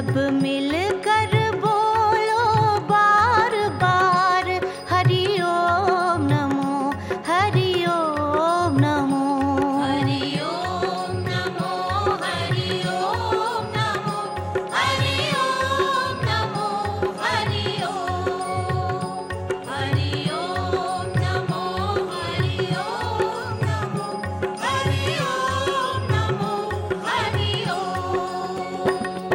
सब मिलकर बोलो बार बार हरि ओम नमो, हरि ओम नमो, हरि ओम नमो, हरि ओम नमो, हरि ओम नमो, हरि ओम, हरि ओम नमो, हरि ओम नमो, हरि ओम नमो, हरि ओम।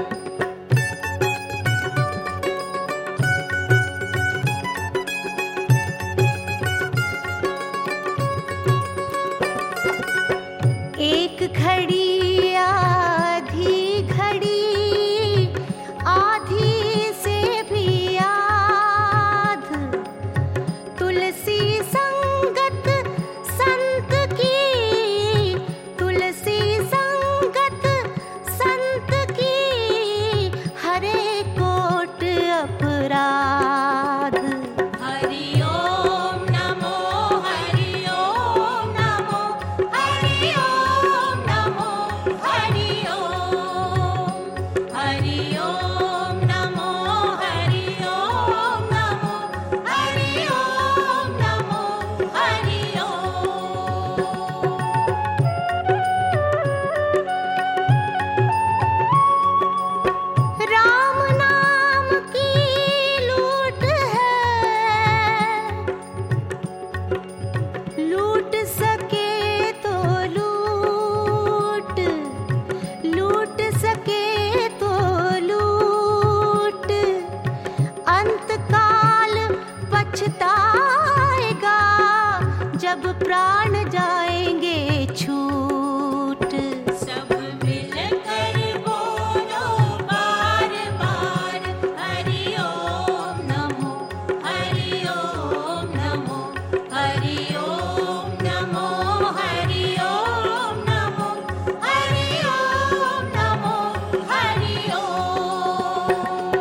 एक घड़ी आधी घड़ी, आधी से भी आध, तुलसी संगत संत की, तुलसी संगत संत की, हरे कोट अपराध। हरि ओम नमो, हरि ओम नमो, हरि ओम नमो, हरि ओम, हरि ओम नमो, हरि ओम नमो, हरि ओम नमो, हरि ओम। राम नाम की लूट है, लूट सके तो लूट, लूट सके तो लूट, अंतकाल पछताएगा जब प्राण जाएंगे छूट। सब मिलकर बोलो बार बार हरि ओम नमो, हरि ओम नमो, हरि ओम नमो, हरि ओम नमो, हरि ओम नमो, हरि ओम।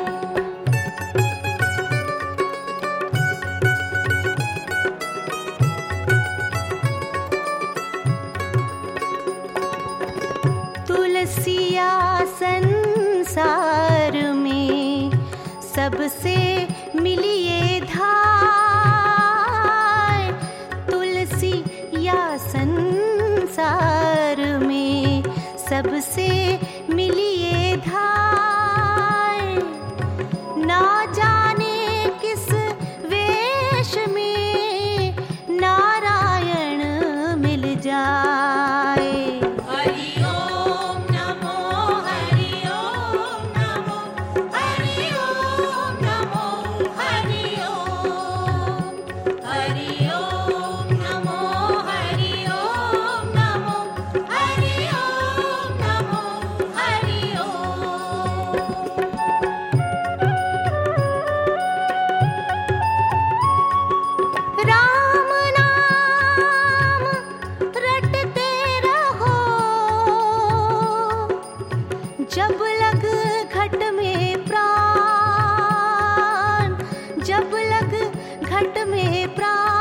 तुलसिया संसार में सबसे मिली ये धाय, तुलसी या संसार में सबसे मिली ये धाय, ना जाने किस वेश में नारायण मिल जाए। हरि ओम नमो, हरि ओम नमो, हरि ओम नमो, हरि ओम, हरि ओम नमो, हरि ओम नमो, हरि ओम नमो, हरि ओम। राम नाम रटते रहो, जब लग घट में प्राण, जब लग घट में प्राण।